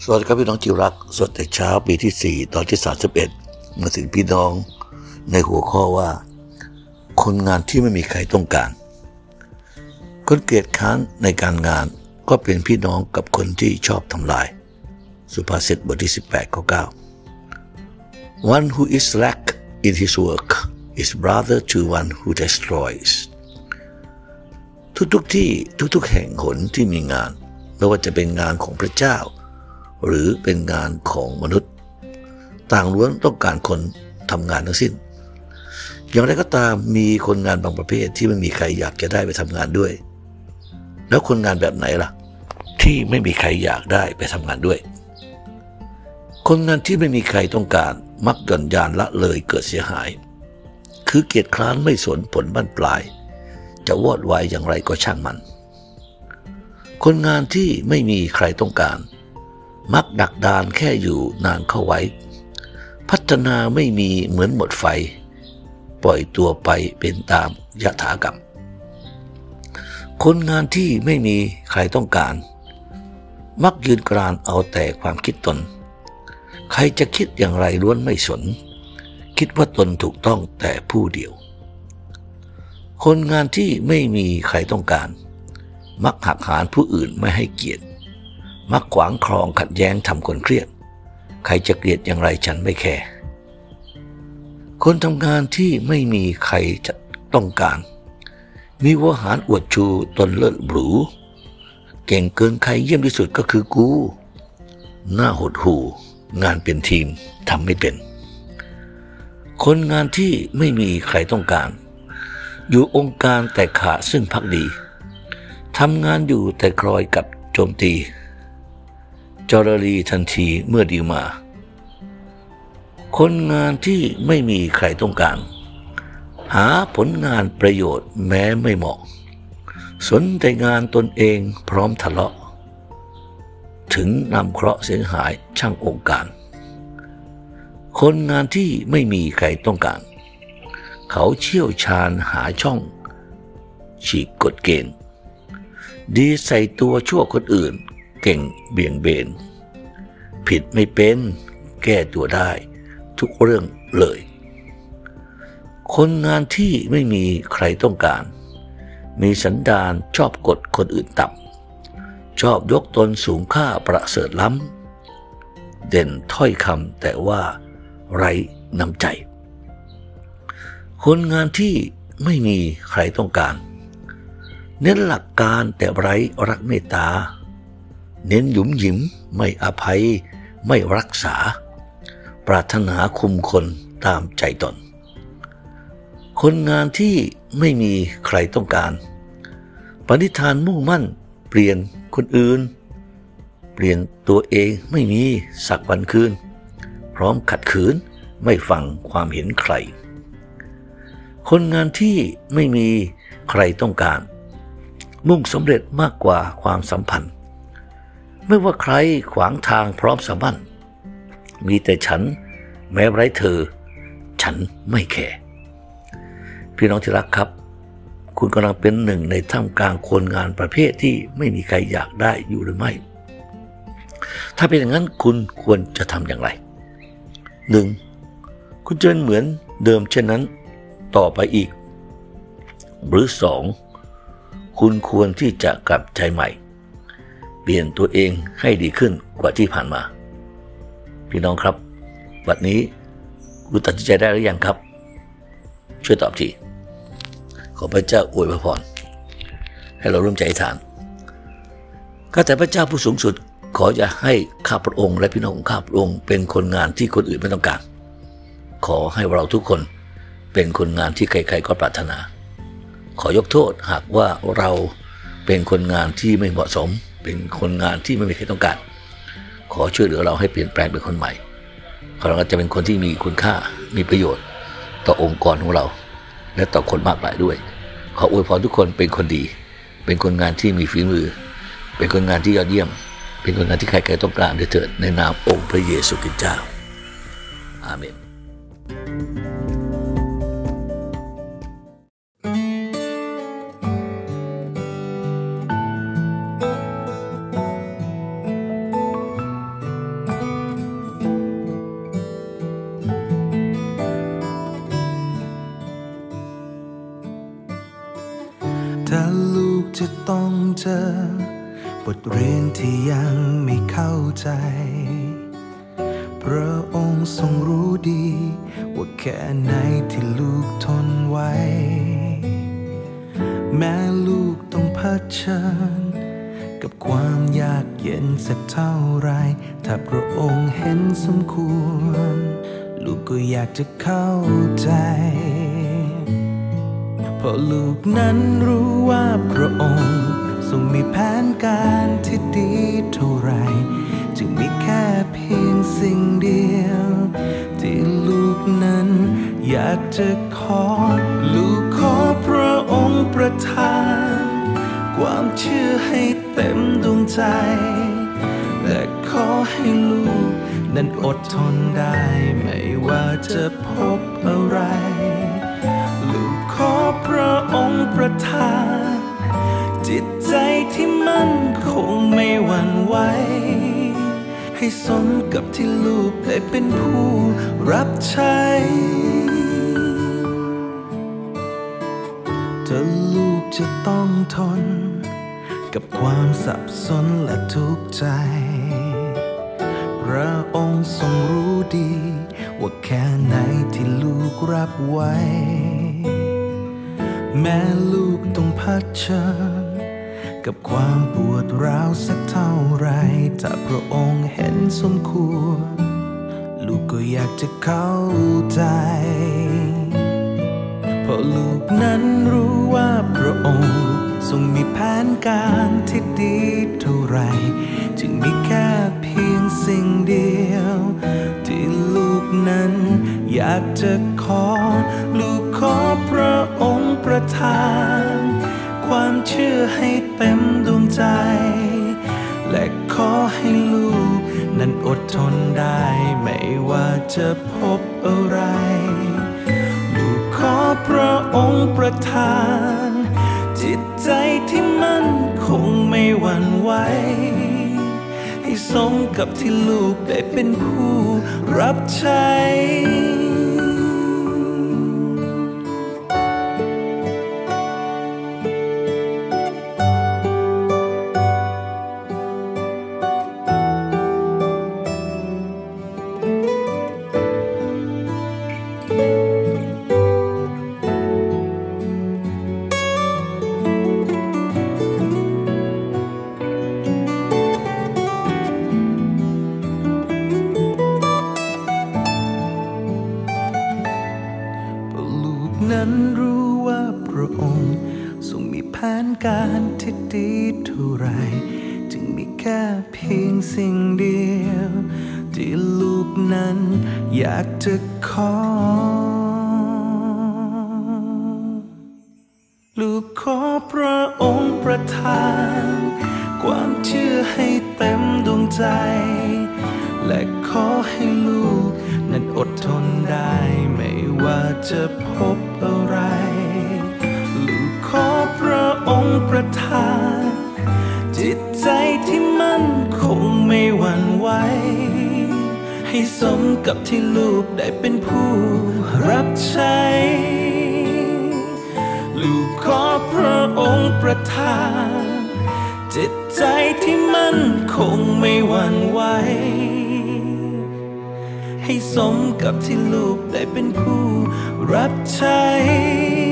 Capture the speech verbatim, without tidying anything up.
สวัสดีครับพี่น้องที่รักสดแต่เช้าปีที่สี่ตอนที่สามสิบเอ็ดมาถึงพี่น้องในหัวข้อว่าคนงานที่ไม่มีใครต้องการคนเกลียดค้านในการงานก็เป็นพี่น้องกับคนที่ชอบทำลายสุภาษิตบทที่สิบแปดข้อเก้า One who is slack in his work is brother to one who destroys ทุกๆที่ทุกๆแห่งหนที่มีงานไม่ว่าจะเป็นงานของพระเจ้าหรือเป็นงานของมนุษย์ต่างล้วนต้องการคนทำงานทั้งสิ้นอย่างไรก็ตามมีคนงานบางประเภทที่ไม่มีใครอยากจะได้ไปทำงานด้วยแล้วคนงานแบบไหนล่ะที่ไม่มีใครอยากได้ไปทำงานด้วยคนงานที่ไม่มีใครต้องการมักหย่อนยานละเลยเกิดเสียหายคือเกียจคร้านไม่สนผลบั้นปลายจะวอดวายอย่างไรก็ช่างมันคนงานที่ไม่มีใครต้องการมักดักดานแค่อยู่นานเข้าไว้พัฒนาไม่มีเหมือนหมดไฟปล่อยตัวไปเป็นตามยถากรรมคนงานที่ไม่มีใครต้องการมักยืนกรานเอาแต่ความคิดตนใครจะคิดอย่างไรล้วนไม่สนคิดว่าตนถูกต้องแต่ผู้เดียวคนงานที่ไม่มีใครต้องการมักหักหานผู้อื่นไม่ให้เกียรติมักขวางคลองขัดแย้งทำคนเครียดใครจะเกลียดอย่างไรฉันไม่แคร์คนทำงานที่ไม่มีใครจะต้องการมีวหารอวดชูตนเลิศหรูเก่งเกินใครเยี่ยมที่สุดก็คือกูหน้าหดหู่งานเป็นทีมทำไม่เป็นคนงานที่ไม่มีใครต้องการอยู่องค์การแต่ขาดซึ่งภักดีทำงานอยู่แต่คอยกับโจมตีจรลีทันทีเมื่อดีมาคนงานที่ไม่มีใครต้องการหาผลงานประโยชน์แม้ไม่เหมาะสนแต่งานตนเองพร้อมทะเลาะถึงนำเคราะห์เสียหายช่างองค์การคนงานที่ไม่มีใครต้องการเขาเชี่ยวชาญหาช่องฉีกกฎเกณฑ์ดีใส่ตัวชั่วคนอื่นเก่งเบี่ยงเบนผิดไม่เป็นแก้ตัวได้ทุกเรื่องเลยคนงานที่ไม่มีใครต้องการมีสันดานชอบกดคนอื่นต่ำชอบยกตนสูงค่าประเสริฐล้ำเด่นถ้อยคำแต่ว่าไร้น้ำใจคนงานที่ไม่มีใครต้องการเน้นหลักการแต่ไร้รักเมตตาเน้นหยุมหยิมไม่อภัยไม่รักษาปรารถนาคุมคนตามใจตนคนงานที่ไม่มีใครต้องการปณิธานมุ่งมั่นเปลี่ยนคนอื่นเปลี่ยนตัวเองไม่มีสักวันคืนพร้อมขัดขืนไม่ฟังความเห็นใครคนงานที่ไม่มีใครต้องการมุ่งสำเร็จมากกว่าความสัมพันธ์ไม่ว่าใครขวางทางพร้อมสามัญมีแต่ฉันแม้ไร้เธอฉันไม่แคร์พี่น้องที่รักครับคุณกำลังเป็นหนึ่งในท่ามกลางคนงานประเภทที่ไม่มีใครอยากได้อยู่หรือไม่ถ้าเป็นอย่างนั้นคุณควรจะทำอย่างไรหนึ่งคุณจะเป็นเหมือนเดิมเช่นนั้นต่อไปอีกหรือสองคุณควรที่จะกลับใจใหม่เปลี่ยนตัวเองให้ดีขึ้นกว่าที่ผ่านมาพี่น้องครับวันนี้คุณตัดสินใจได้หรือยังครับช่วยตอบทีขอพระเจ้าอวยพรให้เราร่วมใจอธิษฐานข้าแต่พระเจ้าผู้สูงสุดขออย่าให้ข้าพระองค์และพี่น้องของข้าพระองค์เป็นคนงานที่คนอื่นไม่ต้องการขอให้เราทุกคนเป็นคนงานที่ใครๆก็ปรารถนาขอยกโทษหากว่าเราเป็นคนงานที่ไม่เหมาะสมเป็นคนงานที่ไม่มีใครต้องการขอช่วยเหลือเราให้เปลี่ยนแปลงเป็นคนใหม่เราจะเป็นคนที่มีคุณค่ามีประโยชน์ต่อองค์กรของเราและต่อคนมากมายด้วยขออวยพรทุกคนเป็นคนดีเป็นคนงานที่มีฝีมือเป็นคนงานที่ยอดเยี่ยมเป็นคนงานที่ใครๆต้องการด้วยเถิดในนามองค์พระเยซูคริสต์เจ้าอาเมนลูกจะต้องเจอบทเรียนที่ยังไม่เข้าใจพระองค์ทรงรู้ดีว่าแค่ไหนที่ลูกทนไว้แม้ลูกต้องเผชิญกับความยากเย็นสักเท่าไรถ้าพระองค์เห็นสมควรลูกก็อยากจะเข้าใจเพราะลูกนั้นรู้ว่าพระองค์ทรงมีแผนการที่ดีเท่าไรจึงมีแค่เพียงสิ่งเดียวที่ลูกนั้นอยากจะขอลูกขอพระองค์ประทานความเชื่อให้เต็มดวงใจและขอให้ลูกนั้นอดทนได้ไม่ว่าจะพบอะไรลูกขอพระองค์ประทานจิตใจที่มั่นคงไม่หวั่นไหวให้สมกับที่ลูกได้เป็นผู้รับใช้ถ้าลูกจะต้องทนกับความสับสนและทุกข์ใจพระองค์ทรงรู้ดีว่าแค่ไหนที่ลูกรับไว้แม้ลูกต้องเผชิญกับความปวดร้าวสักเท่าไรถ้าพระองค์เห็นสมควรลูกก็อยากจะเข้าใจเพราะลูกนั้นรู้ว่าพระองค์ทรงมีแผนการที่ดีเท่าไรจึงมีแค่เพียงสิ่งเดียวที่ลูกนั้นอยากจะขอลูกขอพระองค์ประทานความเชื่อให้เต็มดวงใจและขอให้ลูกนั้นอดทนได้ไม่ว่าจะพบอะไรลูกขอพระองค์ประทานจิตใจที่มั่นคงไม่หวั่นไหวให้สมกับที่ลูกได้เป็นผู้รับใช้นั้นรู้ว่าพระองค์ทรงมีแผนการที่ดีเท่าไรจึงมีแค่เพียงสิ่งเดียวที่ลูกนั้นอยากจะขอลูกขอพระองค์ประทานความเชื่อให้เต็มดวงใจและขอให้ลูกนั้นอดทนได้ไม่ว่าจะพบอะไรลูกขอพระองค์ประทานจิตใจที่มั่นคงไม่หวั่นไหวให้สมกับที่ลูกได้เป็นผู้รับใช้ลูกขอพระองค์ประทานจิตใจที่มั่นคงไม่หวั่นไหวให้สมกับที่ลูกได้เป็นผู้รับใช้